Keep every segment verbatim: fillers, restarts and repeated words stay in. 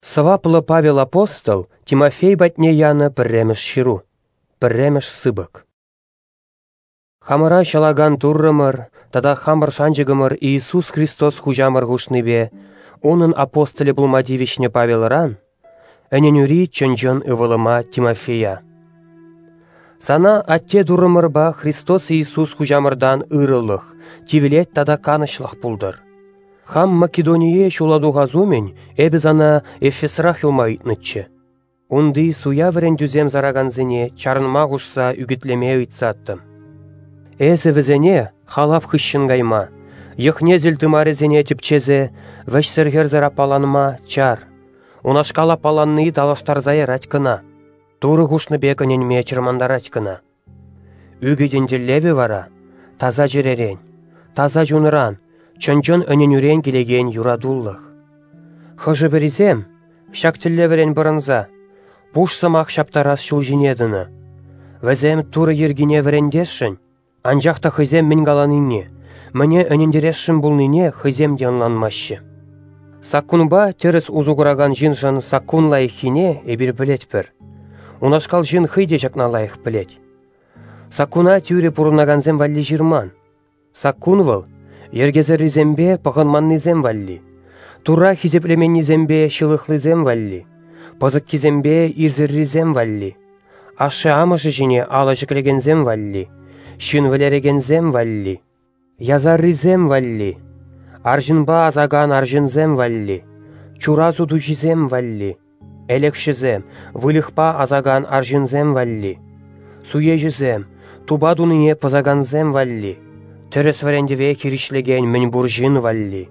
Сываплы Павел апостол Тимофей батне яны пірреміш ширу, пірреміш сыбык. Хамыра шалаган туррымыр, тада хамыр шанжыгымыр Иисус Христос хужамыр гушныбе, onun апостоле булмадивишне Павелран, әненюри чынжын ывылыма Тимофея. Сана атте дурымырба Христос Иисус хужамырдан ырылых, тивилет тада канышлық пулдыр. Хам Македоние шуладуға зумен, әбіз ана Эфесрах илмайтнычы. Унды суя вірен дүзем зараганзыне чарынма ғушса үгітлеме үйтсаттым. Әзі візене халав хыщынгайма, йықне зілтымарезене тіпчезе, вәшсіргер зарапаланма чар. Унашкала паланны далаштар зайырать кына, туры ғушны бекіненме чырмандарать кына. Үгіденде леві вара, таза жеререн, таза жуныран, чынчын өненюрен келеген юрадуллық. Хыжы бірізем, шак тіллеверен бұрынза, пуш сымақ шаптарас шул жинедіні. Вәзем туры ергіне верендешшін, анжақта хызем мен галаныне, мне өнендерешшін бұлныне хызем денланмашы. Саккунба теріс узуғыраған жинжын саккун лайықхине эбір білет бір. Унашкал жин хыйде жақна лайық білет. Саккуна тюре пұрынаганзем валли жирман. Саккун выл, ергезері зембе пағынманны зем валли. Тура хизеплеменні зембе шылықлы зем валли. Пызык кезембе ирзірі зем валли. Ашы амышы жіне алажықлеген зем валли. Шын вілереген зем валли. Язары зем валли. Аржынба азаган аржын зем валли. Чуразу дужи зем валли. Элекші зем, вылықпа азаган аржын зем валли. Суежі зем, тубадуныне пызаган зем валли. Терес варендеве киришлеген мен буржин валли.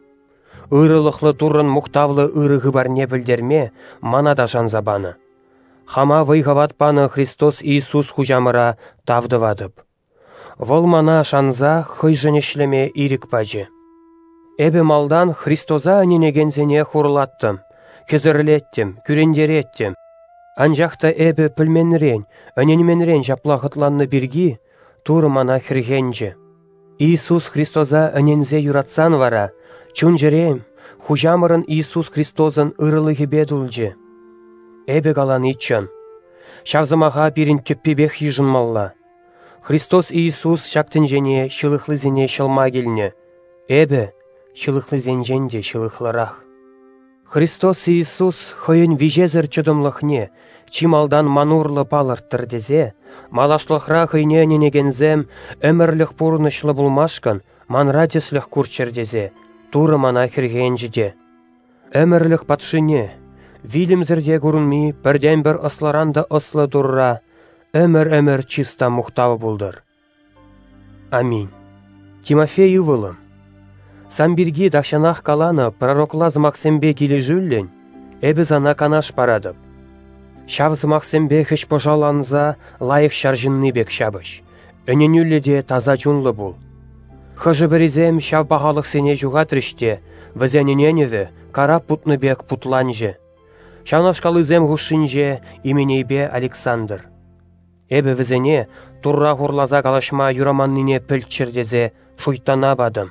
Ырылықлы турын мұқтавлы ырығы барне білдерме манада жанзабаны. Хама вайғаватпаны Христос Иисус хужамыра тавдывадып. Вол мана шанза хыйжынешлеме ирік бажы. Эбі малдан Христоза әненегензене хурлаттым, кезірлеттім, күрендереттім. Анжақта эбі пілменрен, әненменрен жаплағытланны біргі, туры мана хіргенжі. Иисус Христоза әнензе юратсан вара, чун жерем, хужамырын Иисус Христозын ырылығы бедулжы. Эбі галан итчын. Шавзымаға бірін түппебек ежін малла. Христос Иисус шактын жене шылықлы зене шылма келіне. Эбі шылықлы зенженде шылықлырақ. Христос Иисус хойын вижезір чыдымлықне, чималдан манурлы палырттыр дезе, малашлықра хойне ненегензем өмірлік пұрнышлы бұлмашкан, манрадеслік күрчердезе, туры мана хіргенжіде. Өмірлік патшыне, вилімзірде көрінмей, бірден бір ысларанды ыслы дұрра, өмір-өмір чиста мұқтавы бұлдыр. Аминь. Тимофей ұвылым. Сам бірге дақшанақ каланы пророкла зымақсембе келі жүллен, әбіз ана канаш парадып. Шав зымақсембе хыш пожаланза лайық шаржынны бек шабыш. Өненюлі де таза жунлы бұл. Хыжы бірізем шав бағалық сене жуғатрыште, візенененеві кара путны бек путланжы. Шанашкалы зем ғушынже именейбе Александр. Эбі візене турра ғурлаза қалашма юраманныне пілтчірдезе шуйтана бадым.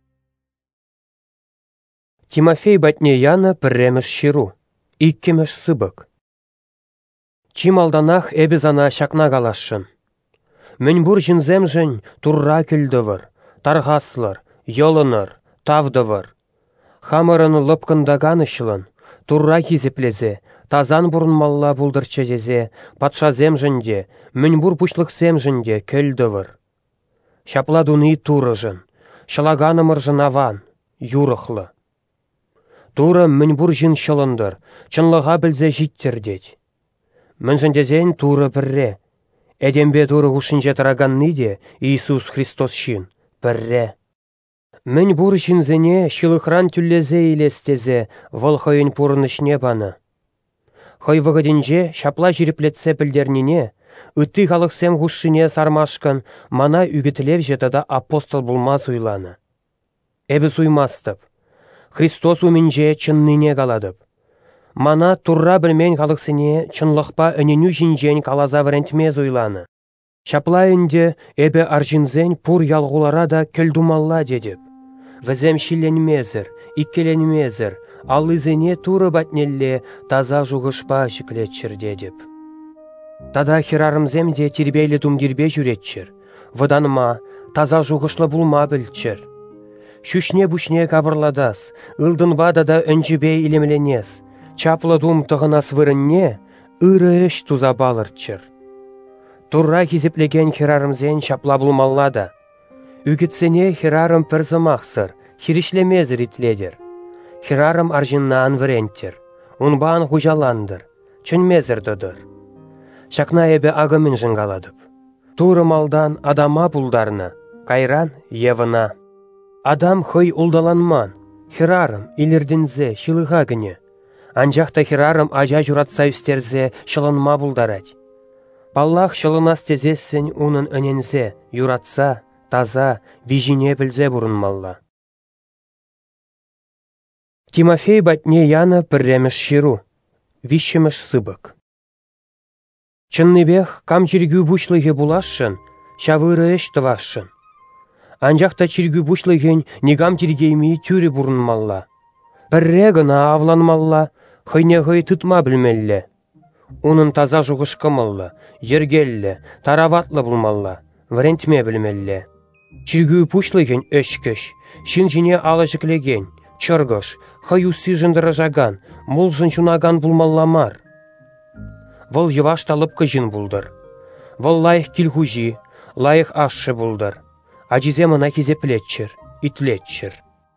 Тимофей батне яны пірреміш ширу, иккеміш сыбык. Чималданах эбі зана шакна қалашын. Мен бұр жінзем жын турра күлдівір, тарғаслыр, йолыныр, тавдывыр. Хамырын лыпкындағанышылын, турра хизеплезе, тазан бұрын малла бұлдырчы дезе, патша земжінде, мен бұр пұшлық земжінде көлдівір. Шапладуны туры жын, шылаганымыр жынаван, юрықлы. Туры мен бұр жын шылындыр, чынлыға білзе життердет. Мен жындезен туры бірре. Әдембе туры ғушынже тарағанны де Иисус Христос шын, бірре. Мен бұр жынзене шылықран түллезе елестезе выл хойын пұрынышне баны. Хой вғыденже шапла жириплетсе білдерніне, үтті қалықсем ғушыне сармашкан мана үгітілев жетада апостол бұлмаз уйланы. Әбі суймастып. Христос уменже чынныне қаладып. Мана турра білмен қалықсыне чынлықпа өненю жинжен қалаза вірентмез ойланы. Шапла үнде әбі аржинзен пұр ялғулара да көлдумалла дедіп. Візем шилленмезір, иккеленмезір, аллызене туры батнелле таза жуғышпа шіклетчір дедіп. Тада хирарымземде тербейлі думдербе жүретчір, ваданыма таза жуғышлы булма білчір. Шүшне-бүшне кабырладас, ылдынба да өнжібе илемленес, чаплы дум тұғынас вырынне, ыры іш туза балырчыр. Турра хизеплеген хирарымзен чапла булмаллада. Үгітсене хирарым пірзымақсыр, хиришлемезір итледер. Хирарым аржиннан віренттер, унбан хужаландыр, чөнмезір дыдыр. Шакна эбе агымын жыңгаладып. Туры малдан адама булдарына, кайран евына. Адам хый улдаланман, хирарым илердінзе шылыға гіне. Анжақта хирарым ажа журатса үстерзе шылынма булдарать. Паллах шылынас тезессен унын өнензе, юратса, таза, вижине білзе бұрынмалла. Тимофей батне яна пірреміш ширу, вишеміш сыбык. Чынныбех кам чиргü бушлыге булашшын, шавыры эш тывашшын. Анжақта чиргü бушлыген негам тиргейми тюрі бұрынмалла. Пірре гына авланмалла, хыйне-хый тытма білмелле. Унын таза жуғышқымалла, ергелле, тараватлы булмалла, врентме білмелле. Чиргü пушлыген өшкіш, шын жіне алыжыклеген, чыргыш, хаюсы жындырыжаган, мул жынчунаган булмалламар. Вол йывашталып кыжын булдыр. Вол лайық килхужи, лайық ашшы булдыр. Ажизе мына хизеплетчір, итлетчір.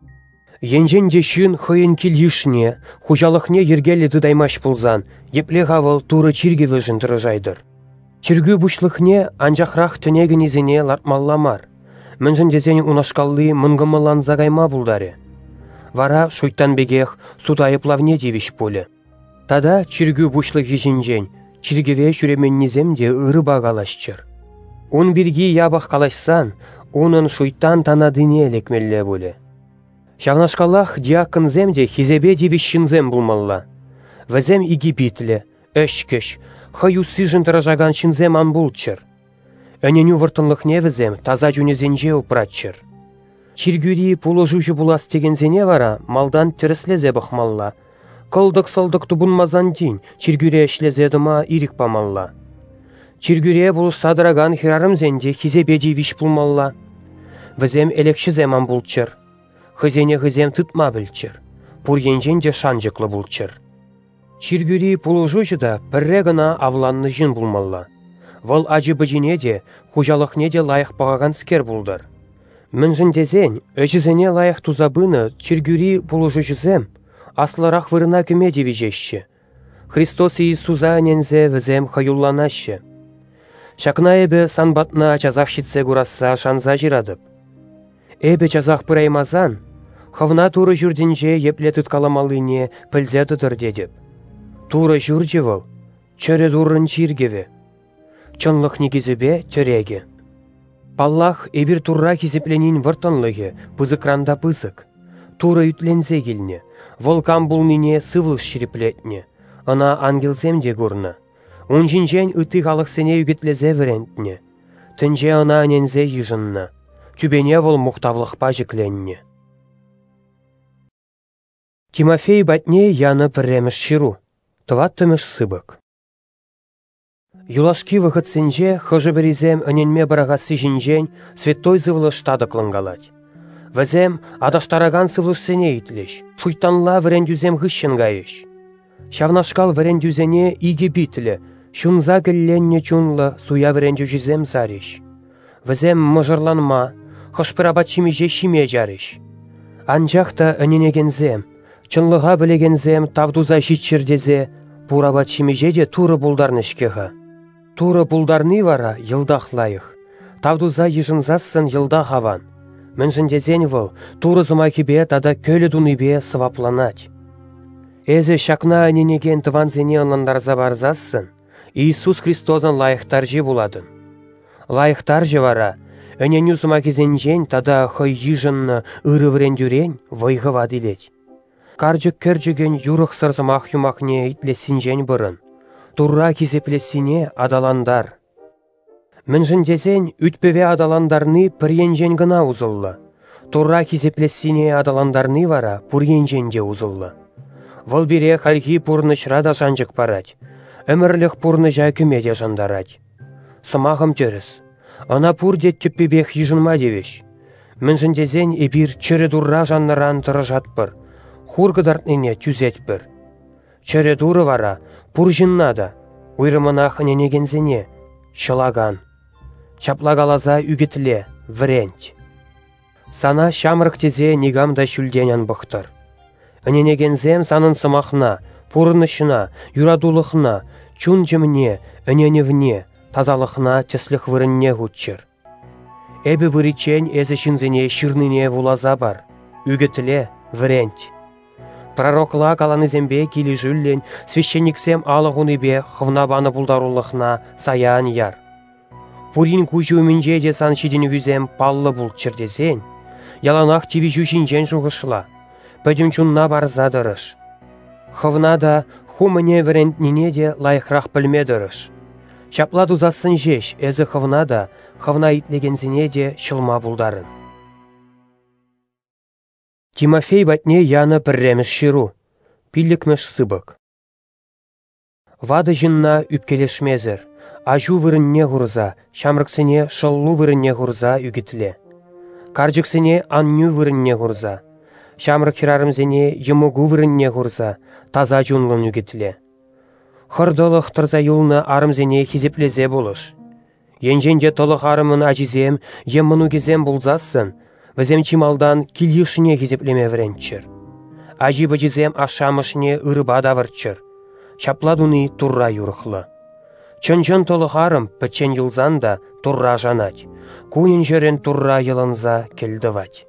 Енженде шын хыйын килишне, хужалықне ергелі дыдаймаш булзан, епле ғавыл туры чиргеві жындырыжайдыр. Чиргü бушлықне анжақрақ түнегін изіне лартмалламар. Міншін дезен унашқаллы мұнгымылан загайма булдаре. Вара шуйттан бегех судайып лавне девиш поле. Тада чиргü бушлығы жинжен, чиргеве шүременнеземде ыры бағалашчыр. Он бірге ябық қалашсан, onun шуйттан танадыне лекмелле боле. Шавнашқалах диакынземде хизебе девишшінзем булмалла. Візем Египетле, өшкіш, хаюсы жынтыражаган шинзем анбулчыр. Өненю выртынлықне візем таза жүнезенже упратчыр. Чиргюри пулыжужы булас тегензене вара малдан тіріслезе бұқмалла. Кылдық-сылдық тубынмазан дин, чиргюре эшлезе дыма ирік памалла. Чиргюре бұл садыраган хирарымзенде хизебе девиш булмалла. Візем элекшізем анбулчыр. Хызене-хызем тытма білчір. Пургенженде шанжықлы булчыр. Чиргюри пулыжужы да пірре гына авланны жын булмалла. Вол ажы-быжине де, хужалықне де лайық бағаган скер булдар. Міншін дезен, өжізене лайық тузабыны чиргюри пулыжужызем, аслырақ вырына кіме девижешші. Христос Иисуза нензе візем хаюлланашы. Шакна эбе санбатна чазақшитсе гурасса шанза жирадып. Эбе чазақ пыраймазан, хавна туры жүрдінже епле тұткаламалыне пілзе тұтыр дедіп. Туры жүрджі выл, чөрі дұрын чиргеве. Чынлық негізібе төреге. Паллах эбір турра хизепленин выртанлығы, пызыкранда пызык. Туры ütлензе келіне, волкам бұлныне сывлық шириплетне, ана ангелземде гурна. Унжинжен ыты қалықсене үгітлезе вірентне. Тінже ана анензе ежынна. Түбене вол мұқтавлықпа жікленне. Тимофей батне яны пірреміш ширу, тываттымыш сыбык. Юлашки выходсенже хыжы бірізем өненме барағасы жинжен светтой зывлы штадықлынгалать. Візем адаштараган сывлышсене итлеш, шуйтанла вірендюзем ғышшын ғайыш. Шавнашкал вірендюзене иге битлі, шунза гілленне чунлы суя вірендюжізем зареш. Візем мұжырланма, хышпырабатшимеже шиме жареш. Анжақта өненегензем, чынлыға білегензем тавдуза житчірдезе, пурабатшимеже де туры булдарнышкеға. Туры булдарны вара йылдақ лайық. Тавдуза ежынзасын йылдақ аван. Міншіндезен выл, туры зымакебе тада көлі дуныбе сывапланать. Эзі шакна аненеген тыванзене ынландарза барзасын, Иисус Христозын лайықтаржы буладын. Лайықтаржы вара, өненю зымакезенжен тада хый ежынны ыры врендюрен вайғыва дилет. Каржы кіржіген юрық сырзымақ юмақне итлесінжен бұрын. Турра кизеплесіне адаландар. Міншіндезен үтпеве адаландарны піренжен гына узылла. Турра кизеплесіне адаландарны вара пұренженде узылла. Вăл бире хальхи пурнышра да жанчык парать. Өмірлік пурныжа күмеде жандарать. Сымағым теріс. Ана пурдет теппебех ежынма девеш. Міншіндезен ебір чыры дурра жанныран тұрыжатпыр. Хургыдартнене түзетпір. Чыры дуры вара, пур жыннада. Уйрымынақ ненегензене. Шылаган. Чаплагалаза үгітле, врент. Сана шамрық тезе негамда шүлденен бұқтыр. Өненегензем санын сымақна, пурнышына, юрадулықна, чун жемне, өненевне, тазалықна теслік вырынне ғутчыр. Эбі выричен әзі шынзене шырныне вулаза бар. Үгітле, врент. Пророкла каланызембе килі жүллен, священниксем алығыныбе хывнабаны бұлдарулықна саян яр. Пурин күші өмінже де сан шиден візем паллы бұлтчыр десен, яланақ тиві жүшінжен жұғышыла, пөдім чунна барзадырыш. Хывнада хумыне врентнине де лайықрақ білмедіріш. Чапладу засын жеш, әзі хывнада, хывна итлегензіне де шылма бұлдарын. Тимофей батне яны пірреміш шыру, пиллікміш сыбык. Вады жынна үпкелешмезір, ажу вырынне ғұрза, шамрықсыне шыллу вырынне ғұрза үгітле. Каржықсыне анню вырынне ғұрза, шамрық хирарымзене емугу вырынне ғұрза, таза жунлын үгітле. Хырдылық тұрза юлны арымзене хизеплезе болыш. Енженде толық арымын ажизем, еммыну кезем бұлзасын, візем чималдан килишіне хизеплеме вренчір. Ажи бажизем ашамышне ырыба давырчыр. Шапладуны турра юрықлы. Чын-чын толық арым пічен юлзанда турра жанать. Кунин жерен турра йылынза келдівать.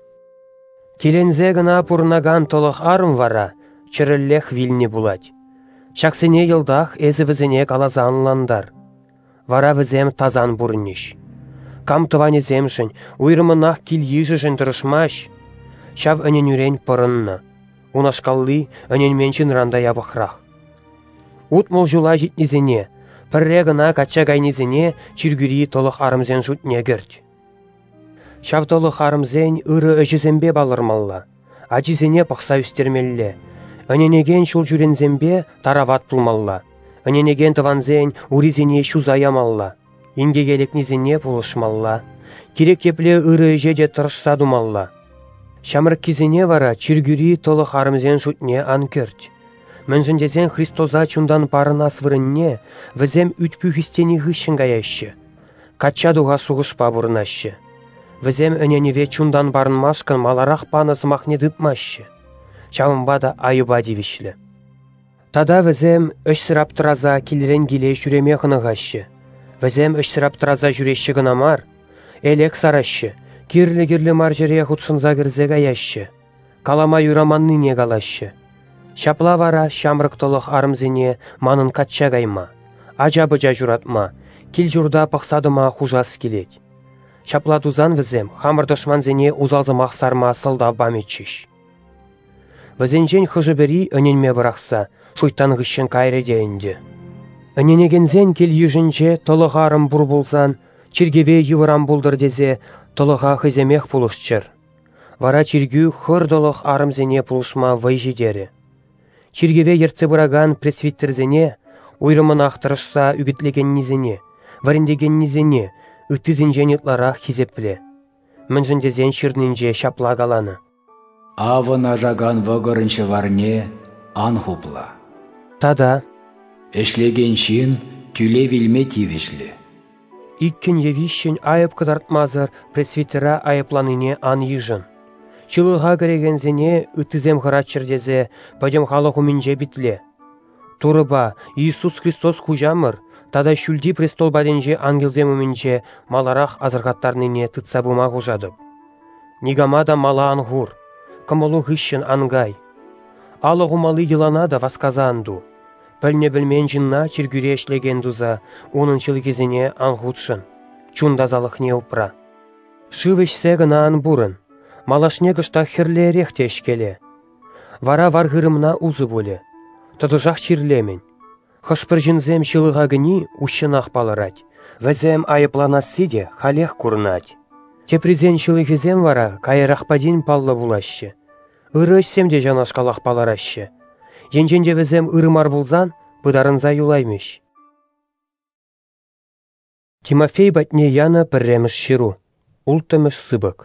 Келензе гына пурнаган толық арым вара, чырыллех вилне булать. Шақсыне йылдах әзі візіне калазанландар. Вара візем тазан бұрынеш. Кам тыване земшін, уйрымынақ кил ежішін тұрышмаш. Шав өнен үрен пырынны. Унашкалли өнен меншін ранда ябықрақ. Утмол жула житнезіне, пірре гына кача гайнезіне чиргүри толық арымзен жұтне гірт. Шав толық арымзен ұры өжізембе балырмалла. Ажизене пақса үстермелле. Өненеген шул жүрензембе тарават пулмалла. Өненеген тыванзен уризене шузаямалла. Инге келекнезене пулышмалла. Керек епле ұры жеде тұрышса думалла. Шамрық кезене вара чиргүри толық арымзен жұтне анкөрт. Міншіндезен Христоза чундан парына свырынне, візем үтпүхістені ғышын гаяшы. Качадуға суғышпа бұрынашы. Візем өненеве чундан барынмашқын маларақ панасы махне дытмашы. Чавымба да айыба девішлі. Тада візем өш сырап тұраза келірен келе жүреме ғынығашы. Візем өш сырап тұраза жүреші ғынамар. Элек сарашы, кирлі-кирлі маржере ғұтшынза кірзе гаяшы. Калама юраманны не галашы. Шапла вара шамрық толық арымзене манын катча гайма. Ажа-бұжа жүратма, кел жұрда пақсадыма хужас келет. Шапла тузан візем хамыр дұшманзене узалзымақ сарма сылда баметчиш. Візенжен хыжы бері өненме бірақса, шуйтан ғышын кайры дейінді. Өненегензен кел ежінже толық арым бұр болсан, чиргеве евырам болдыр дезе толыға хыземех пулышчыр. Вара чиргю хыр толық арымзене пулышма вайжидері. Чиргеве ерце бұраган пресвиттерзене, уйрымын ақтырышса үгітлеген низене, варендеген низене, үттізінжен етларақ хизепле. Мінжіндезен шырнынже шаплагаланы. Авын ажаган вғырыншы варне анхупла. Тада. Эшлеген шин түле вилме тивішлі. Иккен евищен айып кыдартмазыр пресвитера айыпланыне ан ежін. Чылыға керегензене үттізем ғыратчырдезе пәдем халық умінже бітле. Турыба Иисус Христос хужамыр, тада шүлді престол бәденже ангелзем умінже маларақ азырғаттарныне тұтса бұма ғужадып. Нигамада мала ангур, кымылу ғышын ангай. Алығы малы еланада васказанду. Пәлне білмен жынна чиргүре эшлеген дуза, оның чыл кезіне аңғутшын. Чундазалық не ұпра. Шывыш сәгіна ан бұрын. Малашне кышта хірле рехте ешкеле. Вара варғырымна узы боле. Тұдыжақ чирлемен. Хышпыр жынзем шылыға гыни ұшынақ балырать. Вәзем айыпланасы де халех курнать. Тепризен шылығызем вара кайырақ падин паллы булашы. Ырышсем де жанашқалақ баларашы. Енженде візем ырымар булзан, пыдарынза юлаймеш. Тимофей батне яна пірреміш ширу, ултымыш сыбык.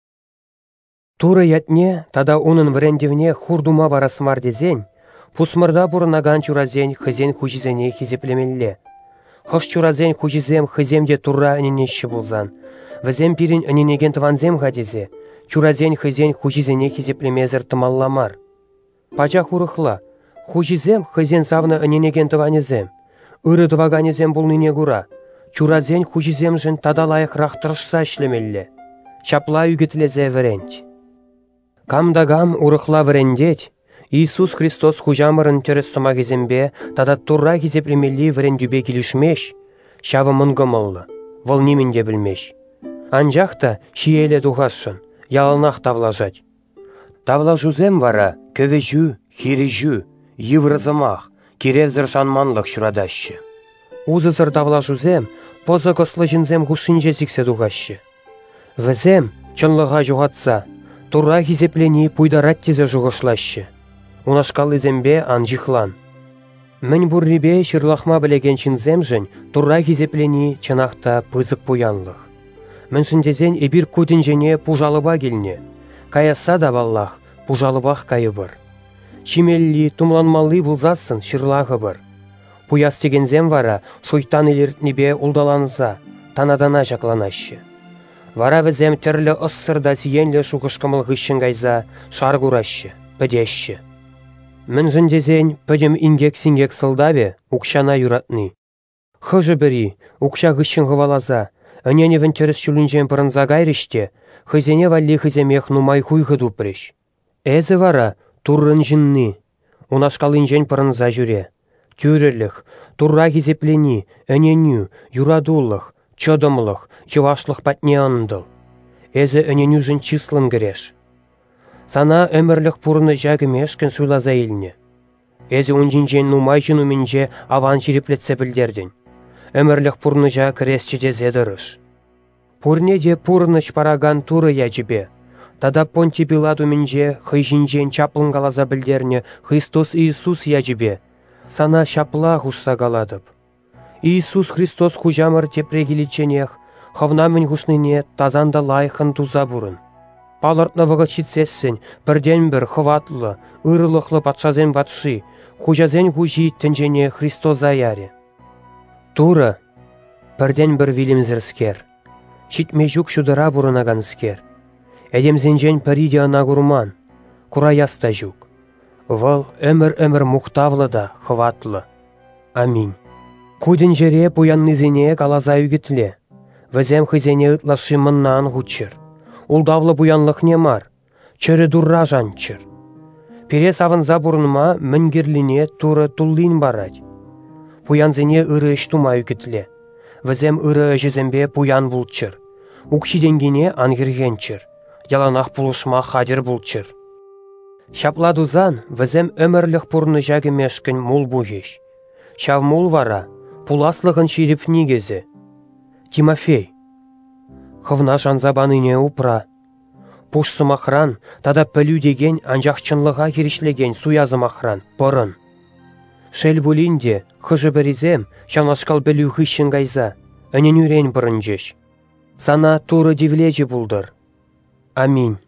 Туры ятне, тада унын врендевне хурдума барасмар дезен, пусмырда бұрынаган чуразен хызен хучизене хизеплемелле. Хыш чуразен хучизем хыземде турра аненеші булзан. Візем пирин аненеген тыванзем гадезе, чуразен хызен хучизене хизеплемезір тымалламар. Пача хурыхла, хучизем хызен савны аненеген тыванезем. Үрі тываганезем булныне гура. Чуразен хучизем жын тада лайық рақтырышса ішлемелле. Чапла үгітлезе вірент. Камдагам урыхла вірендет, Иисус Христос хужамырын терес сома кезембе, тада турра кезеплемелли вірендюбе келішмеш, шавы мұнгымыллы, выл неменде білмеш. Анжақта шиеле тухашшын, ялынақ тавлажать. Тавлажузем вара, көвежу, хирежу, еврызымақ, керевзір шанманлық шурадашы. Узызыр тавлажузем, позы кослы жінзем хушинже зіксе тухашы. Візем, чынлыға жуғатса, турра хизеплени пуйдарат тезе жуғышлашы. Унашкалы зембе анжихлан. Мен буррибе шырлахма білеген чинзем жын турра хизеплени чынақта пызык пуянлық. Мен шындезен эбир кудын жене пужалыба келне. Каяса да баллах, пужалыбақ кайыбыр. Чимелли тумланмалы булзасын шырлағы бір. Пуяс тегензем вара шуйтан елертнебе улдаланса, танадана жақланашы. Вара візем тірлі ыссырда сиенлі шуғышқымыл ғышын гайза шаргурашы, пөдеші. Мен жындезен пөдем ингек-сингек сылдаве укшана юратны. Хыжы бірі, укша ғышын ғывалаза, өненевін теріс шүлінжен пырынза гайрыште, хызене валли хыземех нумай хуйғы дупрыш. Әзі вара туррын жынны, унашкалынжен пырынза жүре. Тюрерліх, турра хизеплени, өненю, юрадуллық, чодымлық, чывашлық патне андыл. Әзі өненю жын числын гіреш. Сана өмірлік пұрыны жағы мешкін суйлаза еліне. Әзі онжинжен нумай жынуменже аван жиреплетсе білдерден. Өмірлік пұрыны жа кресчеде зедіріш. Пұрнеде пұрыныш параган туры яжібе. Тада понти Пиладу менже хыйжинжен чаплын галаза білдерне Христос Иисус яжібе. Сана шапла хушса галадып. Иисус Христос хужамыр тепрегиличенех, хавнамен хушныне тазанда лайхын туза бұрын. Палыртны вғыт шитсессен, бірден бір хыватлы, ырылықлы патшазен батшы, хужазен хужи тінжене Христоза яре. Туры, бірден бір вилімзірскер, шитме жүк шудыра бұрынаганскер. Әдемзенжен піриде анагурман, кура яста жүк. Выл өмір-өмір мұқтавлы да хыватлы. Аминь. Кудын жере буяннызене галаза үгітле. Візем хызене ытлашы мыннан ғучыр. Улдавлы буянлық немар. Чөрі дурра жанчыр. Пере савынза бұрынма мінгерліне туры туллин барад. Буянзене ыры іштума үгітле. Візем ыры жезембе буян бұлчыр. Укшиденгене ангергенчыр. Яланақ бұлышма хадыр бұлчыр. Шапладузан візем өмірлік пұрны жағы мешкін мул бұгеш. Шав мул вара, пуласлығын ширіп негезі. Тимофей. Хывна жанзабаныне упра. Пушсымахран, тада пілю деген анжақчынлыға керішлеген суязымахран, пырын. Шел бұлінде, хыжы бірізем, шанашкал білю хыщын гайза, өнен үрен бұрын жеш. Сана туры дивлежі бұлдыр. Аминь.